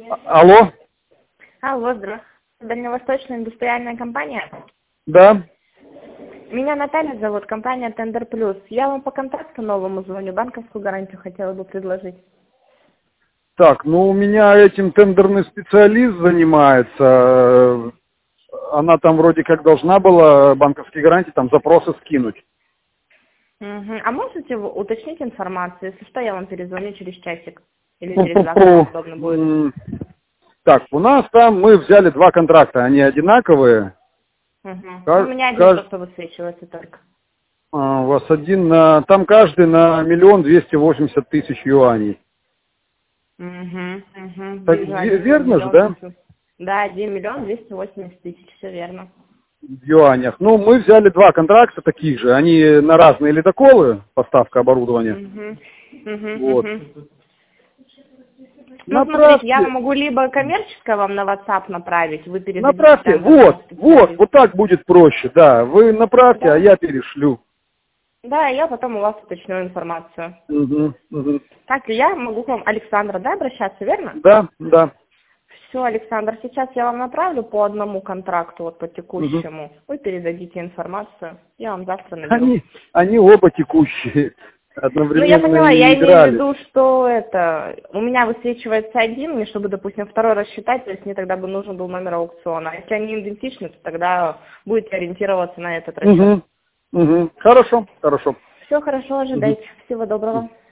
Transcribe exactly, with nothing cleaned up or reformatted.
А- Алло? Алло, здравствуйте. Дальневосточная индустриальная компания. Да. Меня Наталья зовут, компания Тендер Плюс. Я вам по контракту новому звоню, банковскую гарантию хотела бы предложить. Так, ну у меня этим тендерный специалист занимается. Она там вроде как должна была банковские гарантии, там запросы скинуть. Угу. А можете вы уточнить информацию? Если что, я вам перезвоню через часик. Или через два, как Пу-пу-пу. вам удобно будет. М, Так, у нас там мы взяли два контракта, они одинаковые. Угу. У Ка- меня один ка- просто высвечивается только. а, У вас один на... Там каждый на миллион двести восемьдесят тысяч юаней. Угу, угу. Так Вижу, ве- один на верно же, миллион да? двести. Да, один миллион двести восемьдесят тысяч, все верно. В юанях. Ну, мы взяли два контракта таких же. Они на разные ледоколы, поставка оборудования. Угу, угу, Вот. угу. Ну, смотрите, я Направьте, могу либо коммерческое вам на WhatsApp направить, вы передадите направьте, тендерному вот, вот, специалисту. вот так будет проще, да. Вы направьте, а Да? я перешлю. Да, я потом у вас уточню информацию. Угу, угу. Так, я могу к вам, Александра, да, обращаться, верно? Да, да. Все, Александр, сейчас я вам направлю по одному контракту, вот по Угу. текущему. Вы передадите информацию, я вам завтра наберу. Они, они оба текущие, Ну, я одновременно поняла, и я имею в играли. виду, что это, у меня высвечивается один, мне чтобы, допустим, второй рассчитать, то есть мне тогда бы нужен был номер аукциона. А если они идентичны, то тогда будете ориентироваться на этот расчет. Угу, угу. Хорошо, хорошо. Все хорошо, Угу. ожидайте. Всего доброго.